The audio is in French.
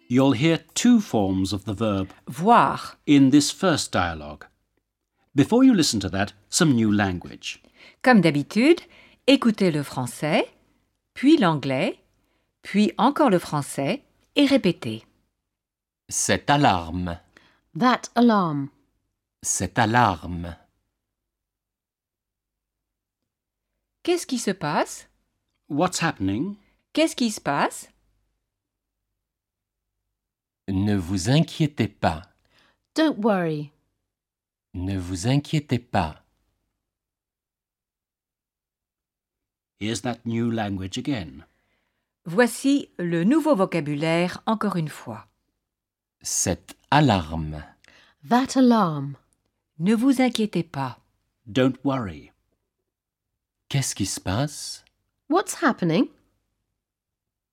You'll hear two forms of the verb voir. in this first dialogue. Before you listen to that, some new language. Comme d'habitude, écoutez le français, puis l'anglais, puis encore le français et répétez. Cette alarme. That alarm. Cette alarme. Qu'est-ce qui se passe? What's happening? Qu'est-ce qui se passe? Ne vous inquiétez pas. Don't worry. Ne vous inquiétez pas. Here's that new language again. Voici le nouveau vocabulaire encore une fois. Cette alarme. That alarm. Ne vous inquiétez pas. Don't worry. Qu'est-ce qui se passe? What's happening?